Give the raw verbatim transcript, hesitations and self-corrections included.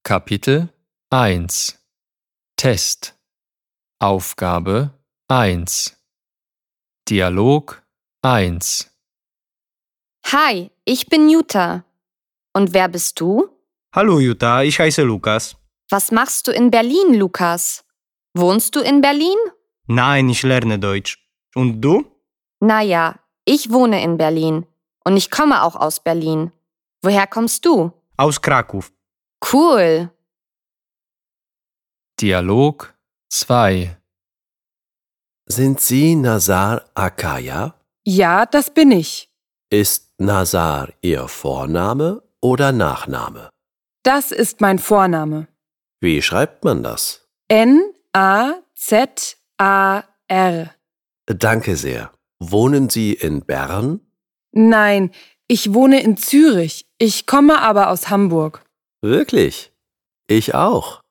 Kapitel eins Test Aufgabe eins Dialog eins Hi, ich bin Jutta. Und wer bist du? Hallo Jutta, ich heiße Lukas. Was machst du in Berlin, Lukas? Wohnst du in Berlin? Nein, ich lerne Deutsch. Und du? Naja, ich wohne in Berlin. Und ich komme auch aus Berlin. Woher kommst du? Aus Krakow. Cool. Dialog zwei Sind Sie Nazar Akaya? Ja, das bin ich. Ist Nazar Ihr Vorname oder Nachname? Das ist mein Vorname. Wie schreibt man das? N A Z A R. Danke sehr. Wohnen Sie in Bern? Nein, ich wohne in Zürich. Ich komme aber aus Hamburg. Wirklich? Ich auch.